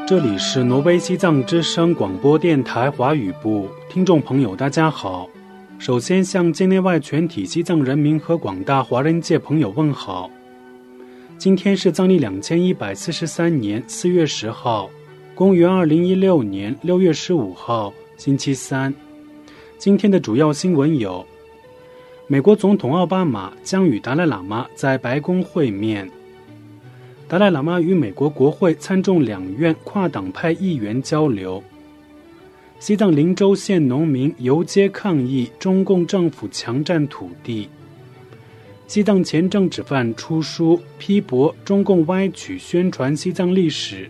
这里是挪威西藏之声广播电台华语部，听众朋友大家好。首先向境内外全体西藏人民和广大华人界朋友问好。今天是藏历2143年4月10号，公元2016年6月15号，星期三。今天的主要新闻有：美国总统奥巴马将与达赖喇嘛在白宫会面；达赖喇嘛与美国国会参众两院跨党派议员交流；西藏林州县农民游街抗议中共政府强占土地；西藏前政治犯出书批驳中共歪曲宣传西藏历史。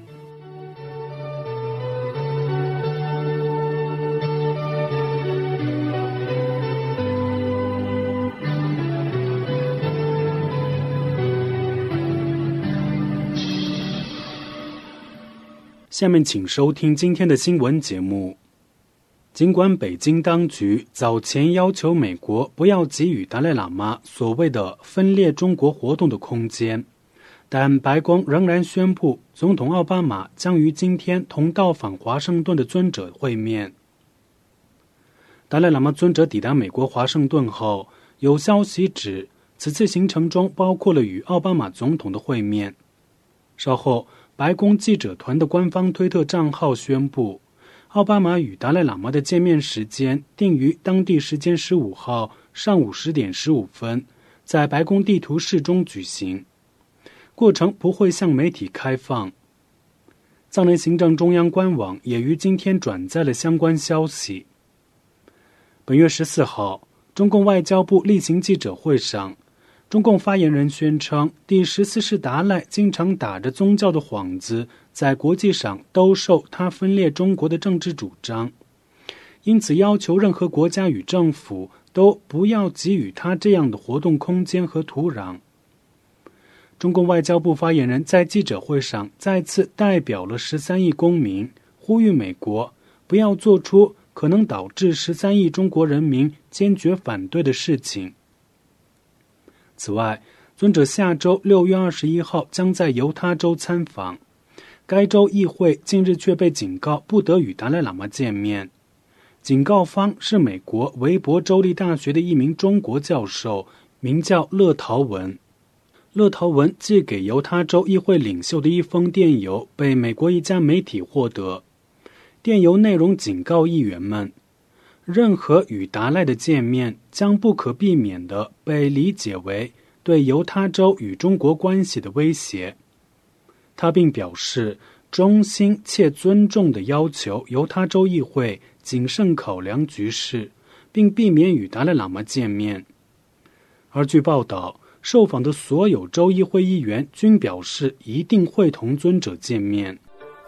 下面请收听今天的新闻节目。尽管北京当局早前要求美国不要给予达赖喇嘛所谓的分裂中国活动的空间，但白宫仍然宣布总统奥巴马将于今天同到访华盛顿的尊者会面。达赖喇嘛尊者抵达美国华盛顿后，有消息指此次行程中包括了与奥巴马总统的会面。稍后白宫记者团的官方推特账号宣布，奥巴马与达赖喇嘛的见面时间定于当地时间15号上午10点15分，在白宫地图室中举行，过程不会向媒体开放。藏人行政中央官网也于今天转载了相关消息。本月14号，中共外交部例行记者会上，中共发言人宣称，第14世达赖经常打着宗教的幌子，在国际上兜售他分裂中国的政治主张，因此要求任何国家与政府都不要给予他这样的活动空间和土壤。中共外交部发言人在记者会上再次代表了13亿公民，呼吁美国不要做出可能导致13亿中国人民坚决反对的事情。此外，尊者下周6月21号将在犹他州参访，该州议会近日却被警告不得与达赖喇嘛见面。警告方是美国韦伯州立大学的一名中国教授，名叫乐陶文。乐陶文寄给犹他州议会领袖的一封电邮被美国一家媒体获得。电邮内容警告议员们，任何与达赖的见面将不可避免地被理解为对犹他州与中国关系的威胁。他并表示，衷心且尊重地要求犹他州议会谨慎考量局势，并避免与达赖喇嘛见面。而据报道，受访的所有州议会议员均表示一定会同尊者见面。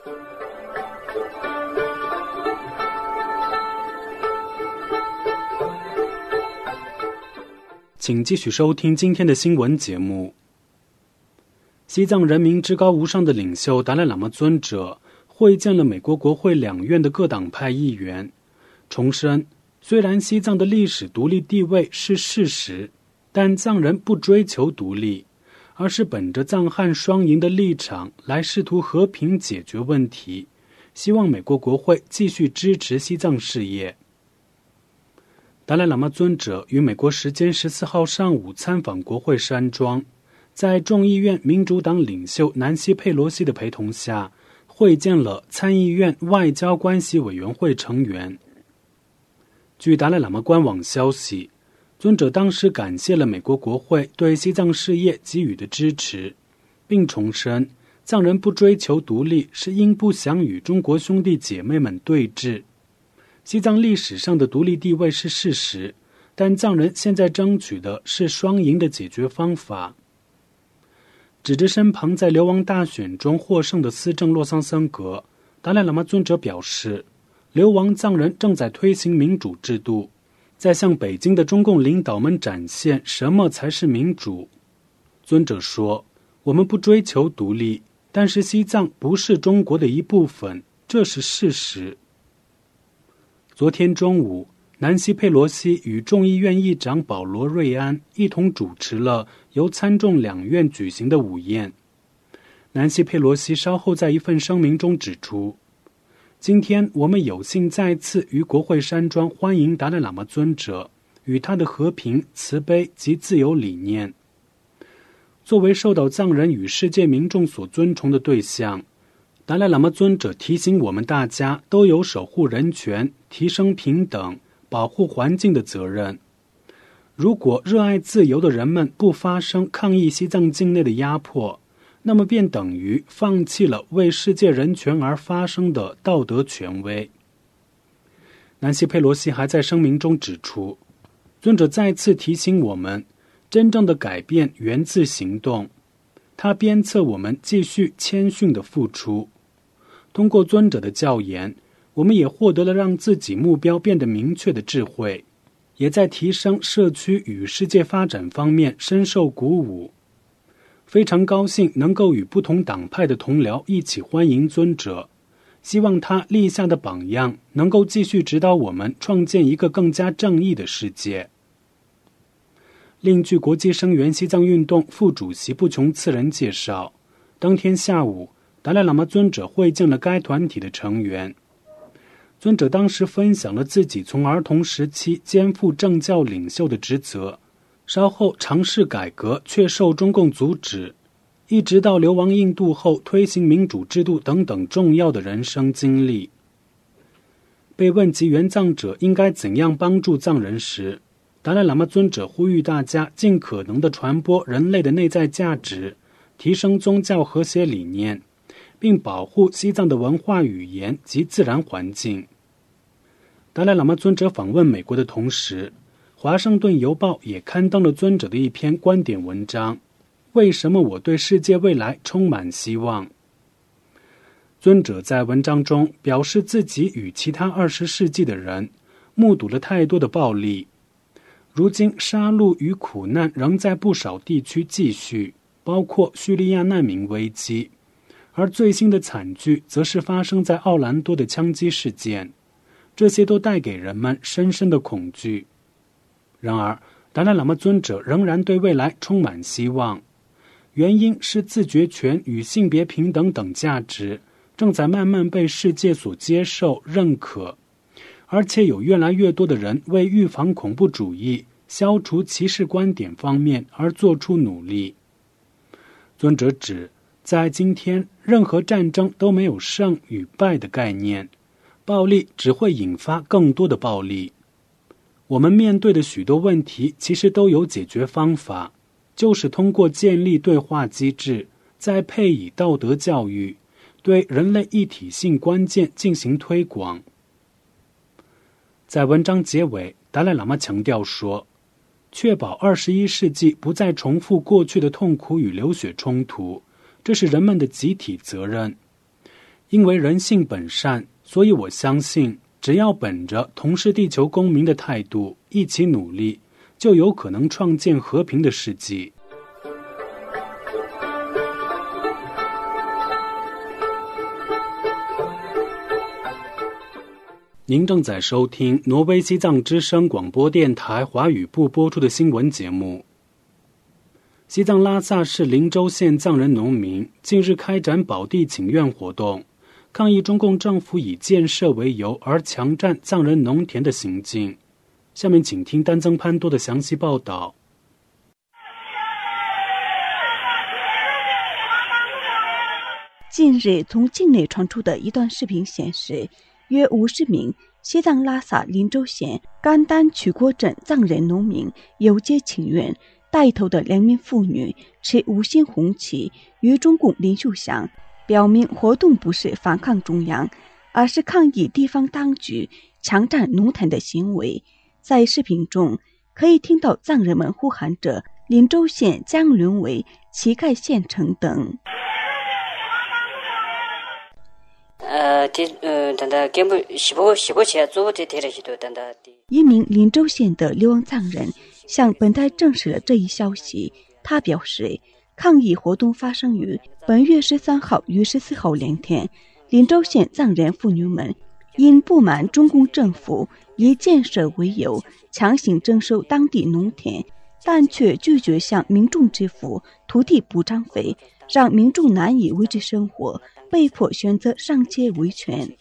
请继续收听今天的新闻节目。西藏人民至高无上的领袖达赖喇嘛尊者会见了美国国会两院的各党派议员，重申虽然西藏的历史独立地位是事实，但藏人不追求独立，而是本着藏汉双赢的立场来试图和平解决问题，希望美国国会继续支持西藏事业。达赖喇嘛尊者于美国时间14号上午参访国会山庄，在众议院民主党领袖南希·佩罗西的陪同下，会见了参议院外交关系委员会成员。据达赖喇嘛官网消息，尊者当时感谢了美国国会对西藏事业给予的支持，并重申藏人不追求独立是因不想与中国兄弟姐妹们对峙。西藏历史上的独立地位是事实，但藏人现在争取的是双赢的解决方法。指着身旁在流亡大选中获胜的司政洛桑森格，达赖喇嘛尊者表示，流亡藏人正在推行民主制度，在向北京的中共领导们展现什么才是民主。尊者说，我们不追求独立，但是西藏不是中国的一部分，这是事实。昨天中午，南希·佩罗西与众议院议长保罗·瑞安一同主持了由参众两院举行的午宴。 南希·佩洛西稍后在一份声明中指出，今天我们有幸再次于国会山庄欢迎达赖喇嘛尊者与他的和平、慈悲及自由理念。作为受到藏人与世界民众所尊崇的对象，达赖喇嘛尊者提醒我们大家都有守护人权、提升平等、保护环境的责任。如果热爱自由的人们不发声抗议西藏境内的压迫，那么便等于放弃了为世界人权而发声的道德权威。南希·佩洛西还在声明中指出，尊者再次提醒我们，真正的改变源自行动。他鞭策我们继续谦逊的付出。通过尊者的教言，我们也获得了让自己目标变得明确的智慧，也在提升社区与世界发展方面深受鼓舞。非常高兴能够与不同党派的同僚一起欢迎尊者，希望他立下的榜样能够继续指导我们创建一个更加正义的世界。另据国际声援西藏运动副主席布琼次仁介绍，当天下午，达赖喇嘛尊者会见了该团体的成员。尊者当时分享了自己从儿童时期肩负政教领袖的职责，稍后尝试改革却受中共阻止，一直到流亡印度后推行民主制度等等重要的人生经历。被问及援藏者应该怎样帮助藏人时，达赖喇嘛尊者呼吁大家尽可能地传播人类的内在价值，提升宗教和谐理念，并保护西藏的文化语言及自然环境。达赖喇嘛尊者访问美国的同时，华盛顿邮报也刊登了尊者的一篇观点文章，为什么我对世界未来充满希望。尊者在文章中表示自己与其他20世纪的人目睹了太多的暴力，如今杀戮与苦难仍在不少地区继续，包括叙利亚难民危机，而最新的惨剧则是发生在奥兰多的枪击事件，这些都带给人们深深的恐惧。然而，达赖喇嘛尊者仍然对未来充满希望，原因是自觉权与性别平等等价值正在慢慢被世界所接受认可，而且有越来越多的人为预防恐怖主义、消除歧视观点方面而做出努力。尊者指，在今天，任何战争都没有胜与败的概念，暴力只会引发更多的暴力。我们面对的许多问题其实都有解决方法，就是通过建立对话机制，再配以道德教育，对人类一体性关键进行推广。在文章结尾，达赖喇嘛强调说，确保21世纪不再重复过去的痛苦与流血冲突，这是人们的集体责任。因为人性本善，所以我相信，只要本着同是地球公民的态度，一起努力，就有可能创建和平的世纪。您正在收听挪威西藏之声广播电台华语部播出的新闻节目。西藏拉萨市林州县藏人农民近日开展保地请愿活动，抗议中共政府以建设为由而强占藏人农田的行径。下面请听丹增潘多的详细报道。 近日从境内传出的一段视频显示，约50名西藏拉萨林州县甘丹曲郭镇藏人农民游街请愿，带头的2名妇女持5星红旗与中共领袖像，表明活动不是反抗中央，而是抗议地方当局强占农田的行为。在视频中可以听到藏人们呼喊着林州县将沦为乞丐县城等。一名林州县的流亡藏人向本台证实了这一消息。他表示，抗议活动发生于本月13号与14号2天。林州县藏人妇女们因不满中共政府以建设为由强行征收当地农田，但却拒绝向民众支付土地补偿费， 让民众难以维持生活，被迫选择上街维权。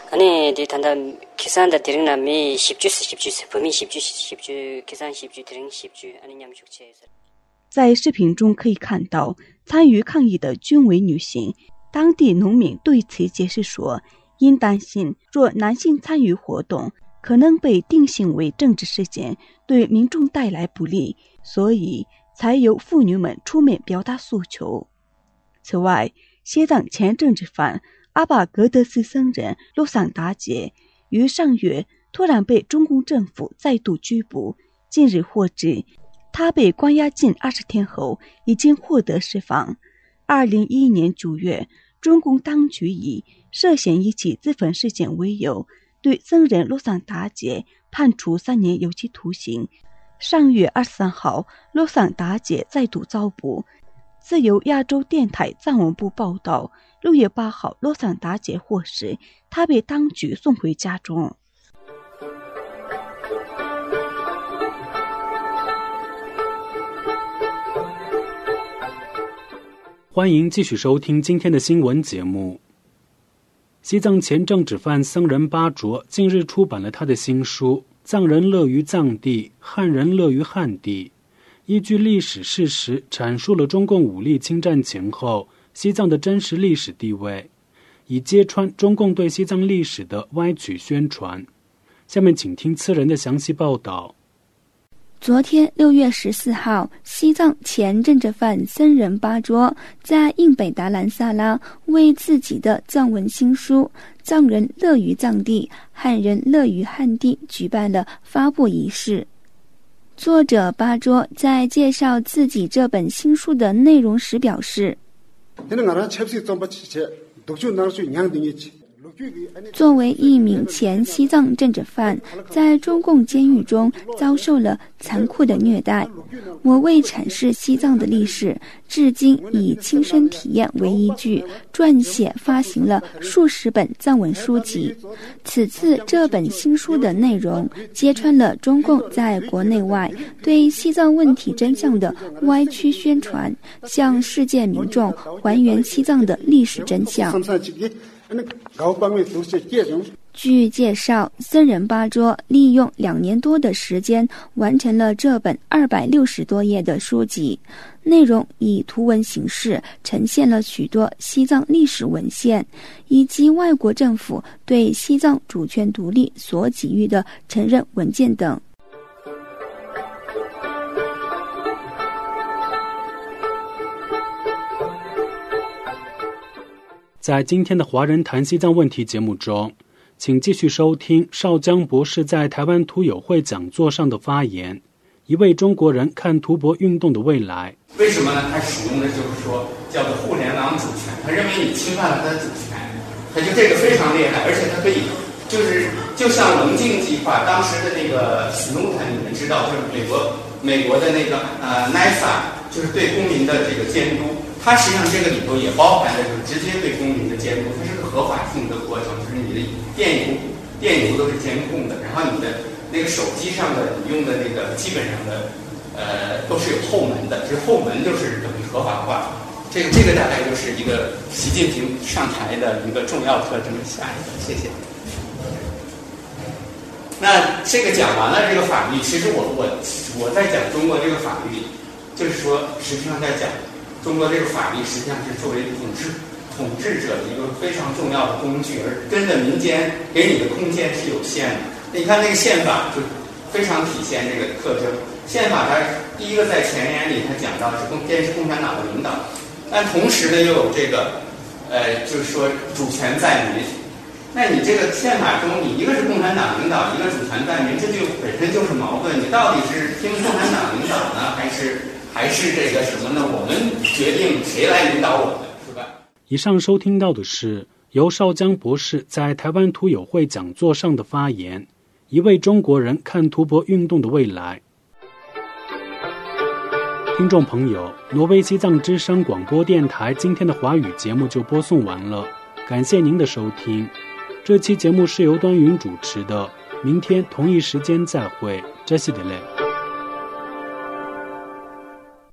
在视频中可以看到，参与抗议的均为女性。当地农民对此解释说，因担心若男性参与活动可能被定性为政治事件，对民众带来不利，所以才由妇女们出面表达诉求。此外，西藏前政治犯阿巴格德斯僧人洛桑达杰于上月突然被中共政府再度拘捕，近日获知他被关押近20天后已经获得释放。2011年9月，中共当局以涉嫌一起自焚事件为由，对僧人洛桑达杰判处3年有期徒刑。上月23号，洛桑达杰再度遭捕。自由亚洲电台藏文部报道，6月8号，洛桑达杰获释，他被当局送回家中。 欢迎继续收听今天的新闻节目。西藏前政治犯僧人巴卓近日出版了他的新书《藏人乐于藏地，汉人乐于汉地》，依据历史事实阐述了中共武力侵占前后西藏的真实历史地位，以揭穿中共对西藏历史的歪曲宣传。下面请听此人的详细报道。 昨天6月14号，西藏前政治犯僧人巴卓在印北达兰萨拉为自己的藏文新书《藏人乐于藏地，汉人乐于汉地》举办了发布仪式。作者巴卓在介绍自己这本新书的内容时表示，作为一名前西藏政治犯，在中共监狱中遭受了残酷的虐待。我为阐释西藏的历史，至今以亲身体验为依据，撰写发行了数十本藏文书籍。此次这本新书的内容揭穿了中共在国内外对西藏问题真相的歪曲宣传，向世界民众还原西藏的历史真相。据介绍，僧人巴卓利用2年多的时间完成了这本260多页的书籍，内容以图文形式呈现了许多西藏历史文献，以及外国政府对西藏主权独立所给予的承认文件等。 在今天的华人谈西藏问题节目中，请继续收听邵江博士在台湾图友会讲座上的发言，一位中国人看图博运动的未来。 为什么呢？他使用的就是说叫做互联网主权，他认为你侵犯了他的主权，他就这个非常厉害，而且他可以就像棱镜计划当时的那个 Snowden， 你们知道，就是美国的那个NASA， 就是对公民的这个监督。它实际上这个里头也包含了就是直接对公民的监督，它是个合法性的过程，就是你的电邮都是监控的，然后你的那个手机上的你用的那个基本上的都是有后门的，这后门就是等于合法化。这个大概就是一个习近平上台的一个重要特征。下一个，谢谢。那这个讲完了这个法律，其实我在讲中国这个法律，就是说实际上在讲。中国这个法律实际上是作为统治者的一个非常重要的工具，而跟着民间给你的空间是有限的。你看那个宪法就非常体现这个特征。宪法它第一个在前言里它讲到是坚持共产党的领导，但同时呢又有这个就是说主权在民。那你这个宪法中，你一个是共产党领导，一个主权在民，这就本身就是矛盾。你到底是听共产党领导呢，还是这个什么呢？我们决定谁来领导我们，是吧？ 以上收听到的是由邵江博士在台湾图友会讲座上的发言，一位中国人看图博运动的未来。听众朋友，挪威西藏之声广播电台今天的华语节目就播送完了，感谢您的收听。这期节目是由端云主持的，明天同一时间再会，这是的嘞。